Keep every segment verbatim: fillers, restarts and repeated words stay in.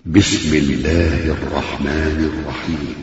بسم الله الرحمن الرحيم.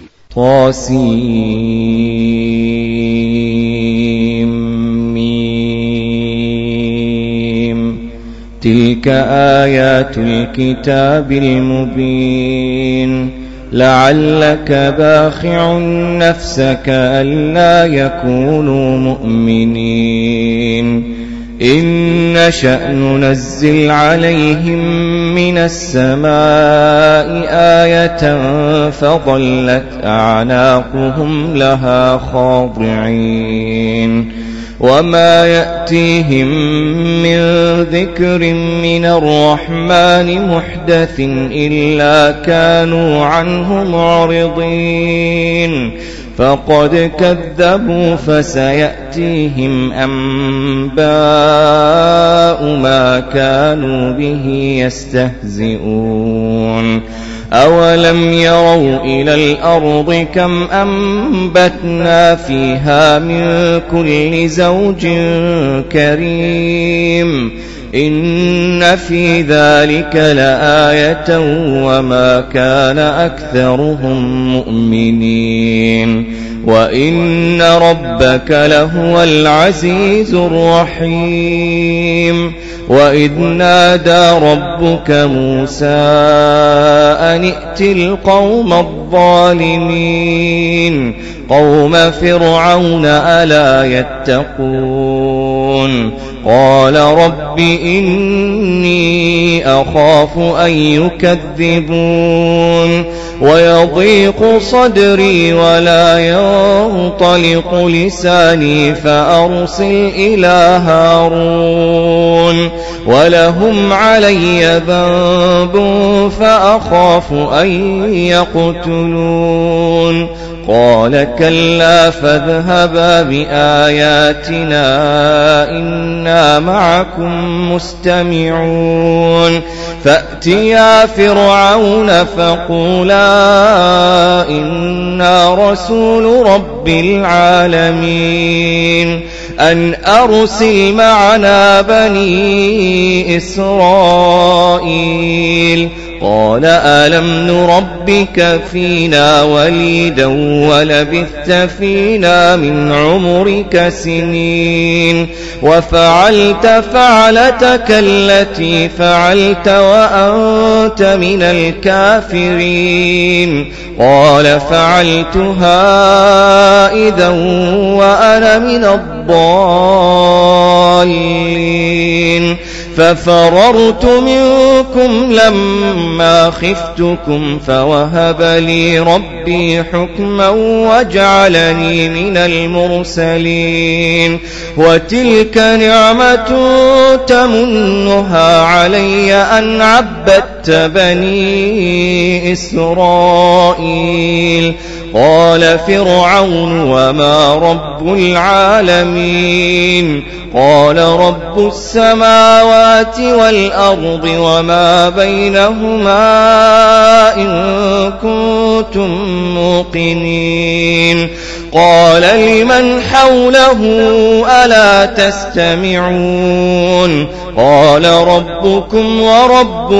طاسيم. تلك آيات الكتاب المبين. لعلك باخع نفسك ألا يكونوا مؤمنين إن نشأ ننزل عليهم من السماء آية فظلت أعناقهم لها خاضعين وما يأتيهم من ذكر من الرحمن محدث إلا كانوا عنه معرضين فقد كذبوا فسيأتيهم أنباء ما كانوا به يستهزئون أولم يروا إلى الأرض كم أنبتنا فيها من كل زوج كريم إن في ذلك لآية وما كان أكثرهم مؤمنين وإن ربك لهو العزيز الرحيم وإذ نادى ربك موسى أن ائت القوم الظالمين قوم فرعون ألا يتقون قال رب إني أخاف أن يكذبون ويضيق صدري ولا ينطلق لساني فأرسل إلى هارون ولهم علي ذنب فأخاف أن يقتلون قال كلا فاذهبا بآياتنا إنا معكم مستمعون فأتيا فرعون فقولا إنا رسول رب العالمين أن أرسل معنا بني إسرائيل قال ألم نربك فينا وليدا ولبثت فينا من عمرك سنين وفعلت فعلتك التي فعلت وأنت من الكافرين قال فعلتها إذا وأنا من الضالين ففررت منكم لما خفتكم فوهب لي ربي حكما وجعلني من المرسلين وتلك نعمة تمنها علي أن عبدت بني إسرائيل قال فرعون وما رب العالمين قال رب السماوات والأرض وما بينهما إن كنتم موقنين قال لمن حوله ألا تستمعون قال ربكم ورب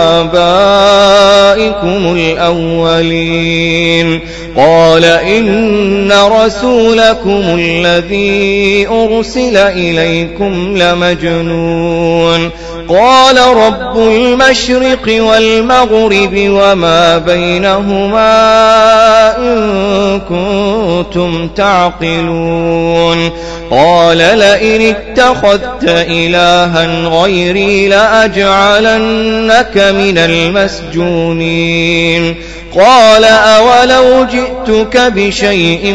آبائكم الأولين قال إن رسولكم الذي أرسل إليكم لمجنون قال رب المشرق والمغرب وما بينهما إن كنتم تعقلون قال لئن اتخذت إلها غيري لأجعلنك من المسجونين قال أولو جئتك بشيء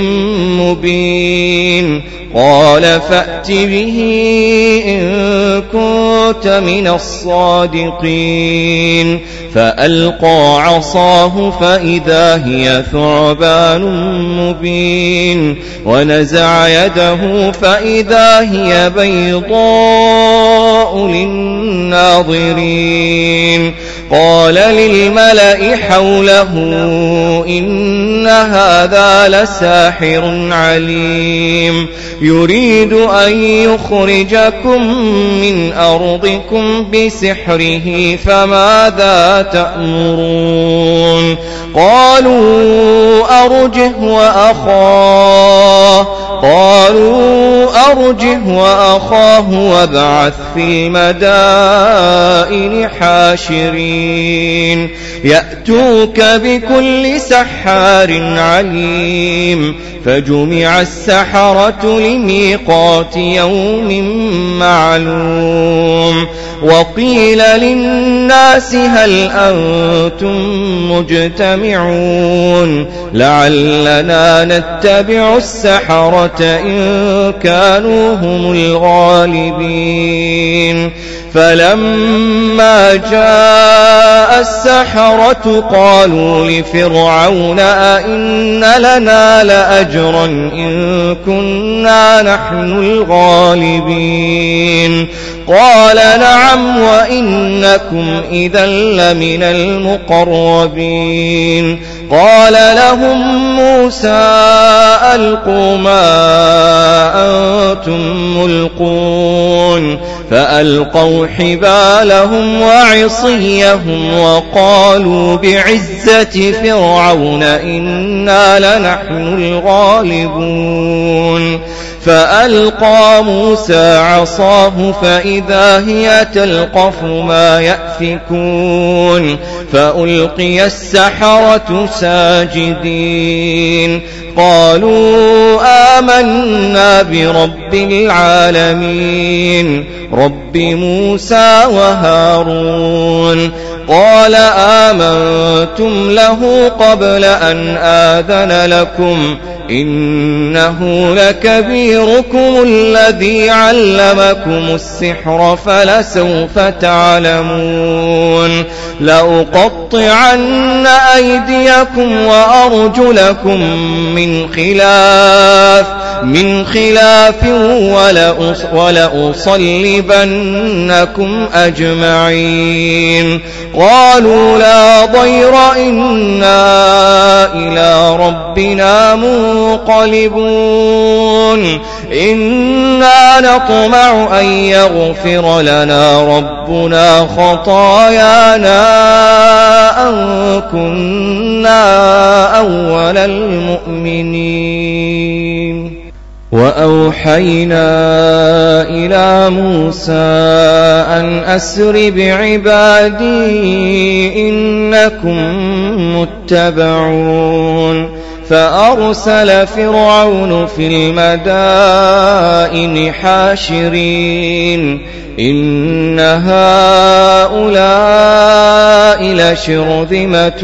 مبين قال فأت به إن كنت من الصادقين فألقى عصاه فإذا هي ثعبان مبين ونزع يده فإذا هي بيضاء للناظرين قال للملأ حوله إن هذا لساحر عليم يريد أن يخرجكم من أرضكم بسحره فماذا تأمرون قالوا أرجه وأخاه قالوا أرجه وأخاه وابعث في المدائن حاشرين يأتوك بكل سحار عليم فجمع السحرة لميقات يوم معلوم وقيل للناس هل أنتم مجتمعون لعلنا نتبع السحرة إن كانوا هم الغالبين فلما جاء السحرة قالوا لفرعون أئن لنا لأجرا إن كنا نحن الغالبين قال نعم وإنكم إذا لمن المقربين قال لهم موسى ألقوا ما أنتم ملقون فألقوا حبالهم وعصيهم وقالوا بعزة فرعون إنا لنحن الغالبون فألقى موسى عصاه فإذا هي تلقف ما يأفكون فألقي السحرة ساجدين قالوا آمنا برب العالمين رب موسى وهارون قال آمنتم له قبل أن آذن لكم إنه لكبيركم الذي علمكم السحر فلسوف تعلمون لأقطعن أيديكم وأرجلكم من خلاف من خلاف ولأصلبنكم أجمعين قالوا لا ضير إنا إلى ربنا منقلبون إنا نطمع أن يغفر لنا ربنا خطايانا أن كنا أول المؤمنين وأوحينا إلى موسى أن أسر بعبادي إنكم متبعون فأرسل فرعون في المدائن حاشرين إن هؤلاء لشرذمة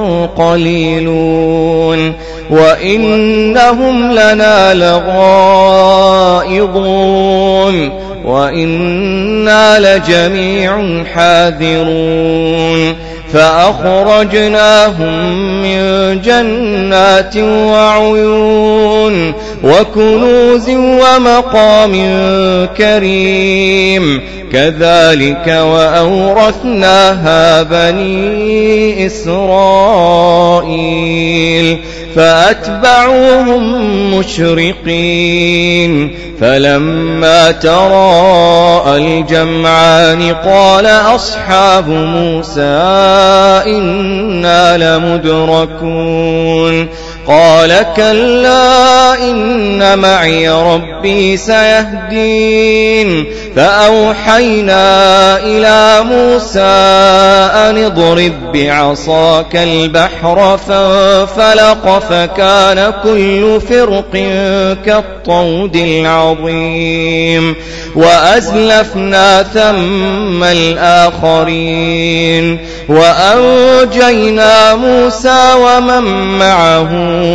قليلون وإنهم لنا لغائظون وإنا لجميع حاذرون فأخرجناهم من جنات وعيون وكنوز ومقام كريم كذلك وأورثناها بني إسرائيل فأتبعوهم مشرقين فلما تراءى الجمعان قال أصحاب موسى إنا لمدركون قال كلا إن معي ربي سيهدين فأوحينا إلى موسى أن اضرب بعصاك البحر فانفلق فكان كل فرق كالطود العظيم وأزلفنا ثم الآخرين وأنجينا موسى ومن معه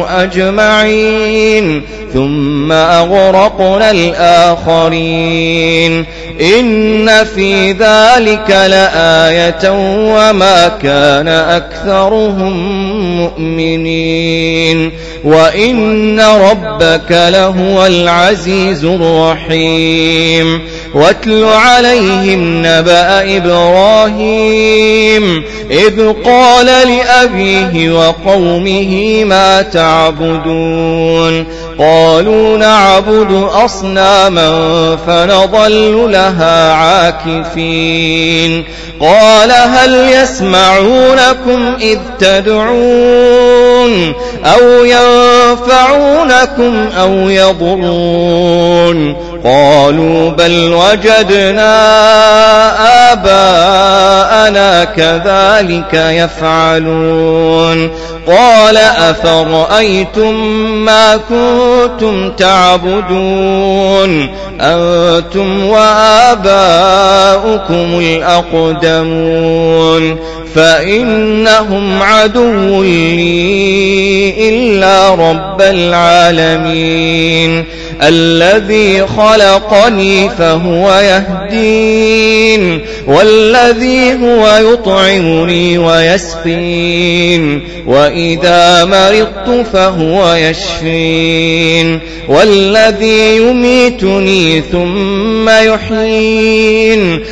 أجمعين ثم أغرقنا الآخرين إن في ذلك لآية وما كان أكثرهم مؤمنين وإن ربك لهو العزيز الرحيم واتل عليهم نبأ إبراهيم إذ قال لأبيه وقومه ما تعبدون قالوا نعبد أصناما فنظل لها عاكفين قال هل يسمعونكم إذ تدعون أو ينفعونكم أو يضرون قالوا بل وجدنا آباءنا كذلك يفعلون قال أفرأيتم ما كنتم تعبدون أنتم وآباؤكم الأقدمون فإنهم عدو لي إلا رب العالمين الذي خلقني فهو يهدين والذي هو يطعمني ويسقين وإذا مرضت فهو يشفين والذي يميتني ثم يحيين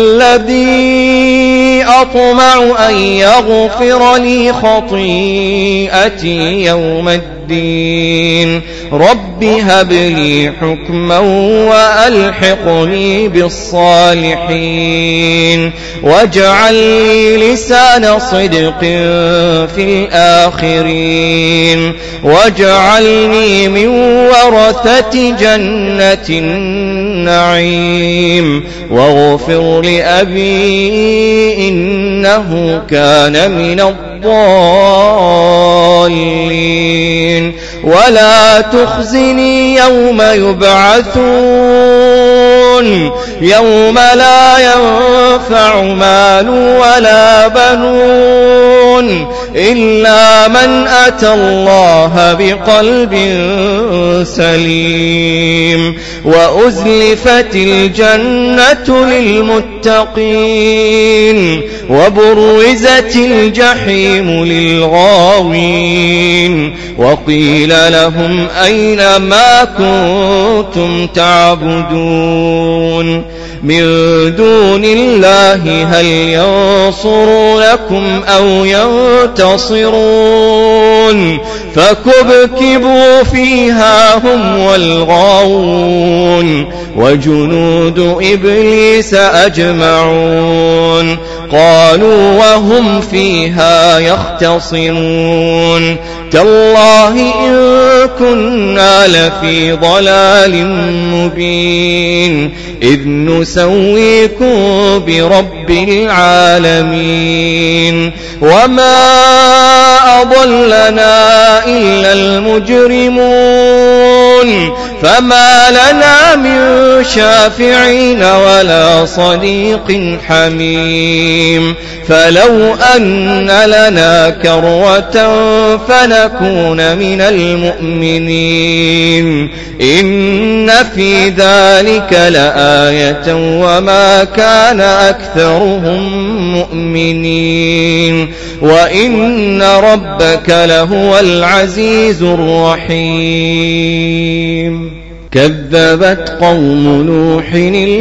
والذي أطمع أن يغفر لي خطيئتي يوم الدين رب هب لي حكما وألحقني بالصالحين واجعل لي لسان صدق في الآخرين واجعلني من ورثة جنة النعيم واغفر لأبي إنه كان من الضالين ولا تخزني يوم يبعثون يوم لا ينفع مال ولا بنون إلا من أتى الله بقلب سليم وأزلفت الجنة للمتقين وبرزت الجحيم للغاوين وقيل لهم أين ما كنتم تعبدون من دون الله هل ينصرونكم أو ينتصرون فكبكبوا فيها هم والغاوون وجنود إبليس أجمعون قالوا وهم فيها يختصمون تالله إن كنا لفي ضلال مبين إذ نسويكم برب العالمين وما أضلنا إلا المجرمون فما لنا من شافعين ولا صديق حميم فلو أن لنا كرة فنكون من المؤمنين إن في ذلك لآية وما كان أكثرهم مؤمنين وإن ربك لهو العزيز الرحيم كذبت قوم نوح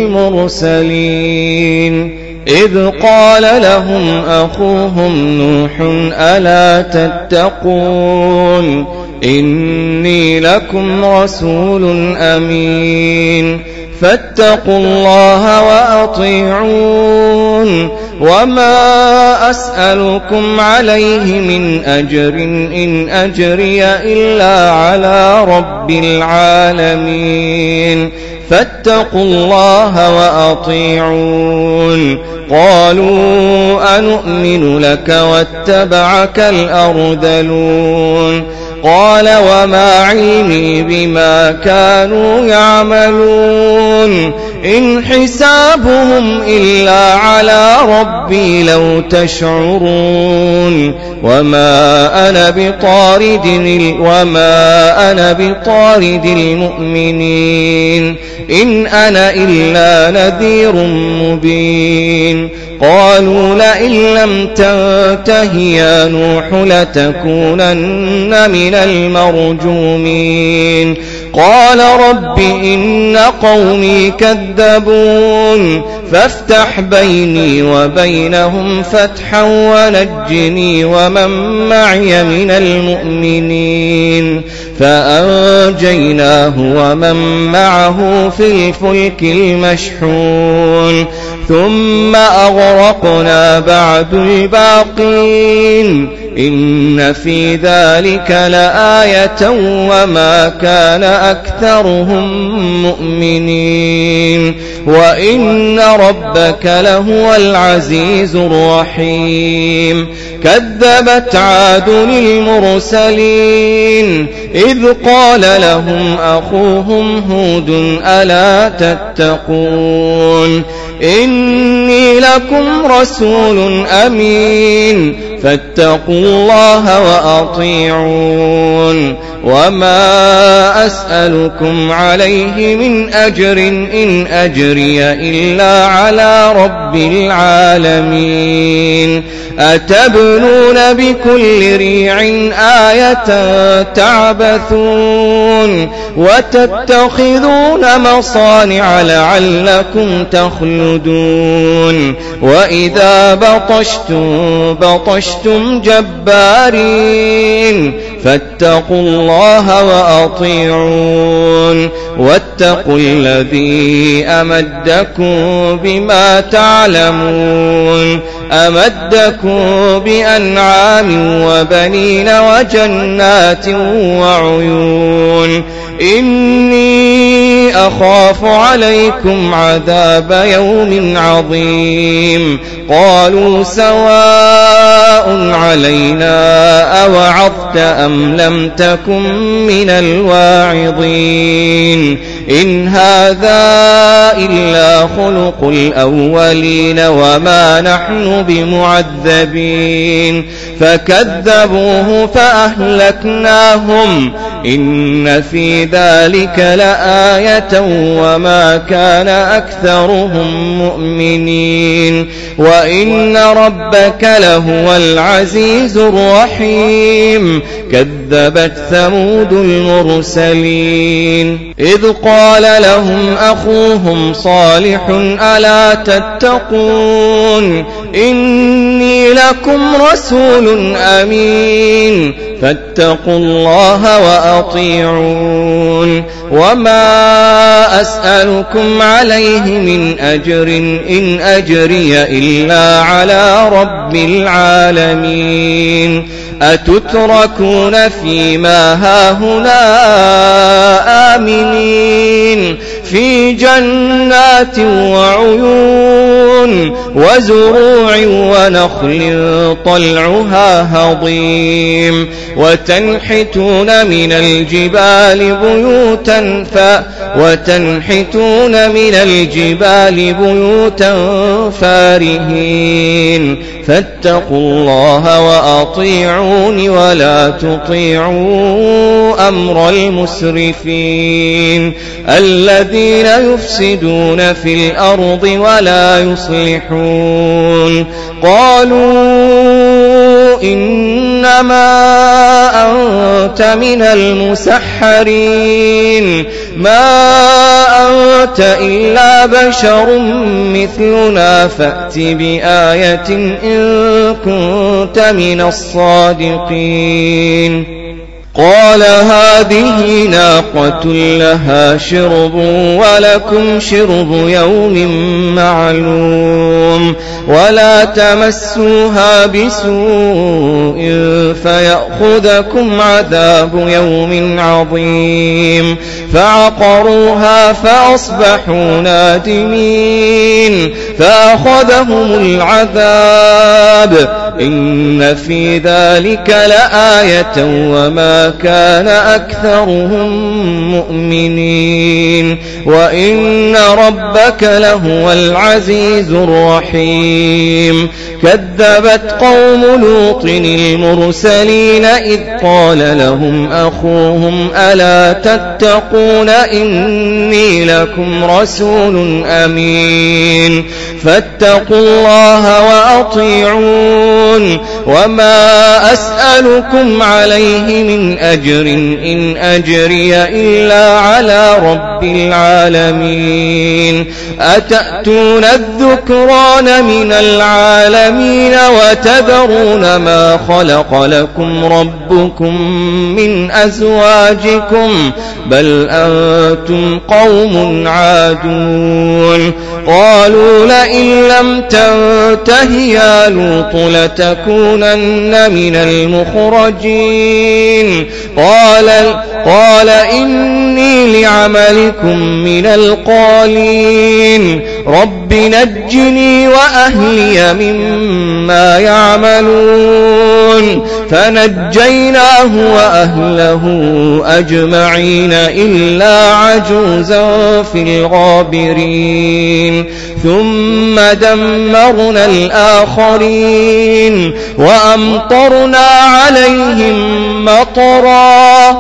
المرسلين إذ قال لهم أخوهم نوح ألا تتقون إني لكم رسول أمين فاتقوا الله وأطيعون وما أسألكم عليه من أجر إن أجري إلا على رب العالمين فاتقوا الله وأطيعون قالوا أنؤمن لك واتبعك الأرذلون قال وما علمي بما كانوا يعملون إن حسابهم إلا على ربي لو تشعرون وما أنا بطارد وما أنا بطارد المؤمنين إن أنا إلا نذير مبين قالوا لئن لم تنته يا نوح لتكونن من المرجومين قال رب إن قومي كذبون فافتح بيني وبينهم فتحا ونجني ومن معي من المؤمنين فأنجيناه ومن معه في الفلك المشحون ثم أغرقنا بعد الباقين إن في ذلك لآية وما كان أكثرهم مؤمنين وإن ربك لهو العزيز الرحيم كذبت عاد المرسلين إذ قال لهم أخوهم هود ألا تتقون إني لكم رسول أمين فاتقوا الله وأطيعون وما أسألكم عليه من أجر إن أجري إلا على رب العالمين أتبنون بكل ريع آية تعبثون وتتخذون مصانع لعلكم تخلدون وإذا بطشتم بطشتم جبارين فاتقوا الله وأطيعون واتقوا الذي أمدكم بما تعلمون أمدكم بأنعام وبنين وجنات وعيون إني أخاف عليكم عذاب يوم عظيم قالوا سواء علينا أوعظت أم لم تكن من الواعظين إن هذا إلا خلق الأولين وما نحن بمعذبين فكذبوه فأهلكناهم إن في ذلك لآية وما كان أكثرهم مؤمنين وإن ربك لهو العزيز الرحيم كذبت ثمود المرسلين إذ قال لهم أخوهم صالح ألا تتقون إني لكم رسول أمين فاتقوا الله وأطيعون وما أسألكم عليه من أجر إن أجري إلا على رب العالمين أتتركون فيما هاهنا آمنين في جنات وعيون وزروع ونخل طلعها هضيم وتنحتون من الجبال بيوتا ف وتنحتون من الجبال بيوتا فارهين فاتقوا الله وأطيعون ولا تطيعوا أمر المسرفين الذين يفسدون في الأرض ولا يصلحون قالوا إنما أنت من المسحرين ما أنت إلا بشر مثلنا فأت بآية إن كنت من الصادقين قال هذه ناقة لها شرب ولكم شرب يوم معلوم ولا تمسوها بسوء فيأخذكم عذاب يوم عظيم فعقروها فأصبحوا نادمين فأخذهم العذاب إن في ذلك لآية وما كان أكثرهم مؤمنين وإن ربك لهو العزيز الرحيم كذبت قوم لوط المرسلين إذ قال لهم أخوهم ألا تتقون إني لكم رسول أمين فاتقوا الله وأطيعون وما أسألكم عليه من أجر إن أجري إلا على رب العالمين أتأتون الذكران من العالمين وتذرون ما خلق لكم ربكم من أزواجكم بل أنتم قوم عادون قالوا لئن لم تنته يا لوط لتكونن من المخرجين قال, قال إني لعملكم من القالين رب نجني وأهلي مما يعملون فنجيناه وأهله أجمعين إلا عجوزا في الغابرين ثم دمرنا الآخرين وأمطرنا عليهم مطرا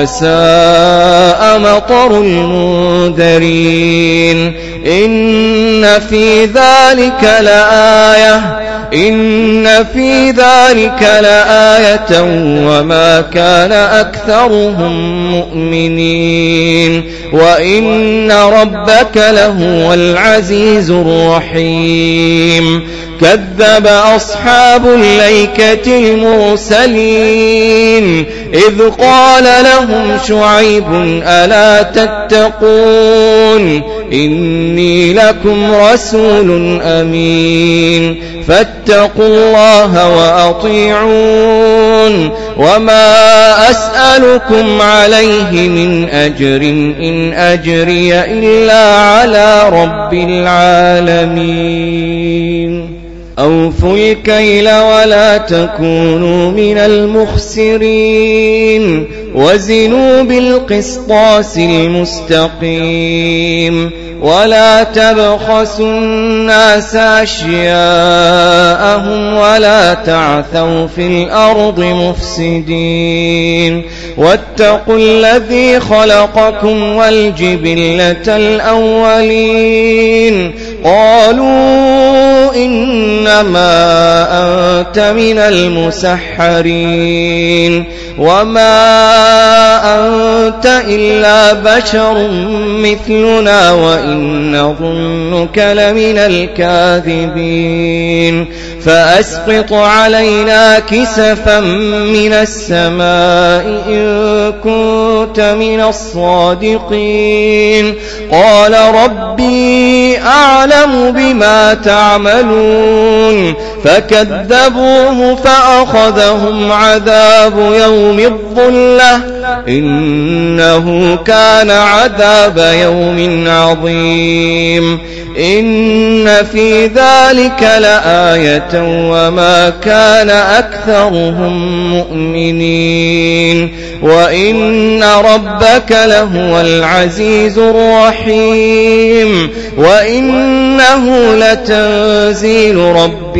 فساء مطر المنذرين إن في ذلك لآية إن في ذلك لآية وما كان أكثرهم مؤمنين وإن ربك لهو العزيز الرحيم كذب أصحاب الأيكة المرسلين إذ قال لهم شعيب ألا تتقون إني لكم رسول أمين فاتقوا الله وأطيعون وما أسألكم عليه من أجر إن أجري إلا على رب العالمين أوفوا الكيل ولا تكونوا من المخسرين وزنوا بالقسطاس المستقيم ولا تبخسوا الناس أشياءهم ولا تعثوا في الأرض مفسدين واتقوا الذي خلقكم والجبلة الأولين قالوا إنما أنت من المسحرين وما أنت إلا بشر مثلنا وإن نظنك لمن الكاذبين فأسقط علينا كسفا من السماء إن كنت من الصادقين قال ربي أعلم بما تعملون فكذبوه فأخذهم عذاب يوم الظلة إنه كان عذاب يوم عظيم إن في ذلك لآية وما كان أكثرهم مؤمنين وإن ربك لهو العزيز الرحيم وإنه لتنزيل رب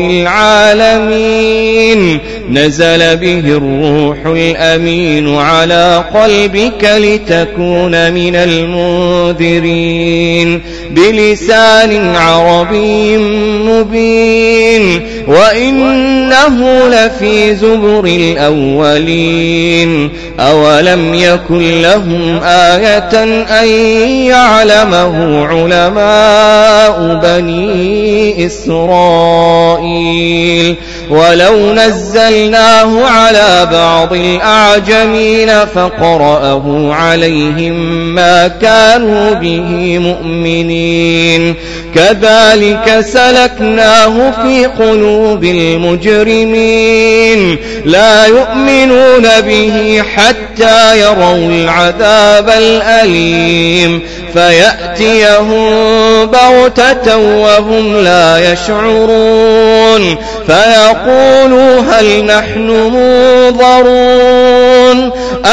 العالمين نزل به الروح الأمين على قلبك لتكون من المنذرين بلسان عربي مبين وإنه لفي زبر الأولين أولم يكن لهم آية أن يعلمه علماء بني إسرائيل ولو نزلناه على بعض الأعجمين فقرأه عليهم ما كانوا به مؤمنين كذلك سلكناه في قلوب المجرمين لا يؤمنون به حتى يروا العذاب الأليم فيأتيهم بغتة وهم لا يشعرون فيقولوا هل نحن منظرون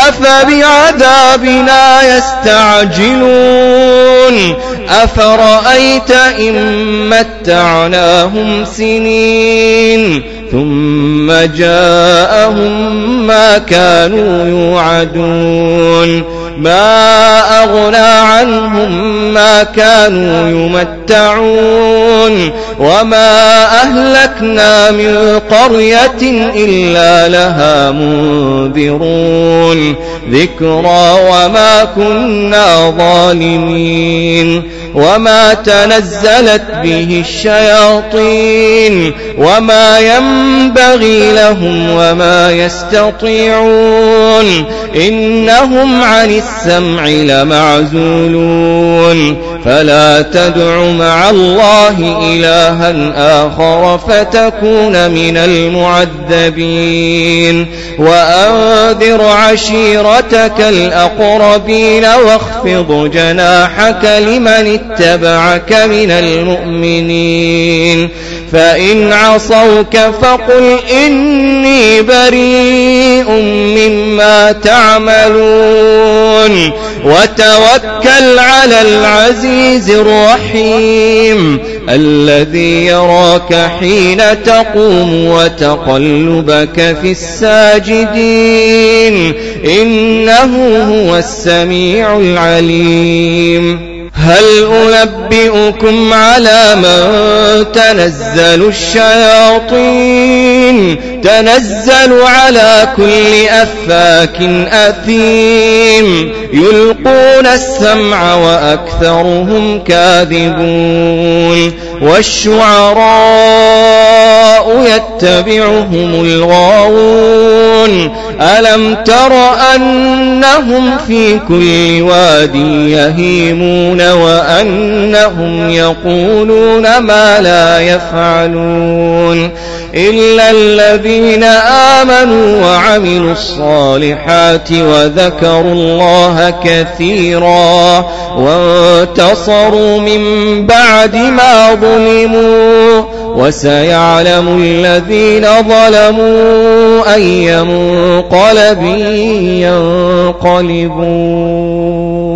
أفبعذابنا يستعجلون أفرأيت إن متعناهم سنين ثم جاءهم ما كانوا يوعدون ما أغنى عنهم ما كانوا يمتعون وما أهلكنا من قرية إلا لها منذرون ذكرى وما كنا ظالمين وما تنزلت به الشياطين وما ينبغي لهم وما يستطيعون إنهم عن السمع لمعزولون فلا تدع مع الله إلها آخر فتكون من المعذبين وأنذر عشيرتك الأقربين واخفض جناحك لمن اتبعك من المؤمنين فإن عصوك فقل إني بريء مما تعملون وتوكل على العزيز الرحيم الذي يراك حين تقوم وتقلبك في الساجدين إنه هو السميع العليم هل أنبئكم على من تنزل الشياطين تنزل على كل أفاك أثيم يلقون السمع وأكثرهم كاذبون والشعراء يتبعهم الغاوون ألم تر أنهم في كل واد يهيمون وأنهم يقولون ما لا يفعلون إلا الذين آمنوا وعملوا الصالحات وذكروا الله كثيرا وانتصروا من بعد ما ظلموا وسيعلم الذين ظلموا أي منقلب ينقلبون